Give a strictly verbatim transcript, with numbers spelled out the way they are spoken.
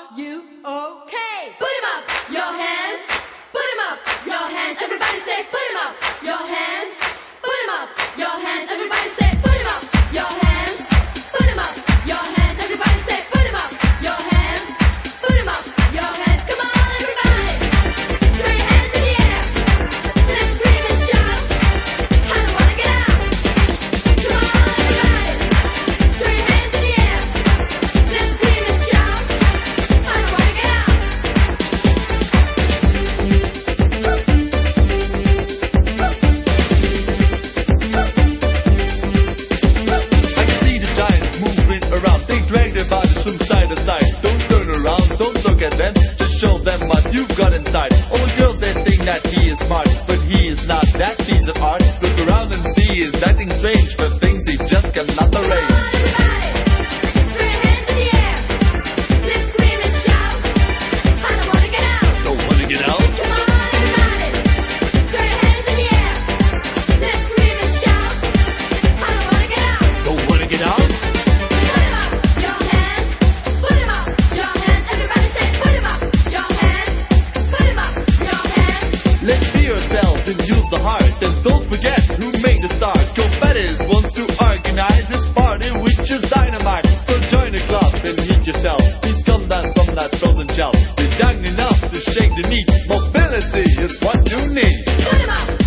you okay? Put 'em up, your hands. Put 'em up, your hands. Everybody say, put 'em up, your hands. Put 'em up, your hands. Everybody say, put 'em up, your hands. Put 'em up, your hands. Everybody say, put 'em up, your hands. Put 'em up, your hands. Come on, everybody. Throw your hands in the air. Let's scream and shout. I don't wanna get out. Come on, everybody. Throw your hands in the air. Let's scream and shout. I don't wanna get out. I can see the giants moving around. They drag their bodies from side to side. Don't turn around, don't look at them. Just show them what you've got inside. All the girls, they think that he is smart, but he is not that piece of art. Look around and see he's acting strange for things he just cannot arrange. Come on, everybody. Throw your hands in the air. Let's scream and shout. I don't wanna get out. Don't wanna get out? Come on, everybody. Throw your hands in the air. Let's scream and shout. I don't wanna get out. Don't wanna get out? Put 'em up, your hands. Put 'em up, your hands. Everybody say, put 'em up, your hands. Put 'em up, your hands. Let's be ourselves and use the heart. And don't forget who made the start. Competitors wants to organize this party with just dynamite. So join the club and heat yourself. Please come down from that frozen shelf. You're young enough to shake the knee. Mobility is what you need. Put 'em up,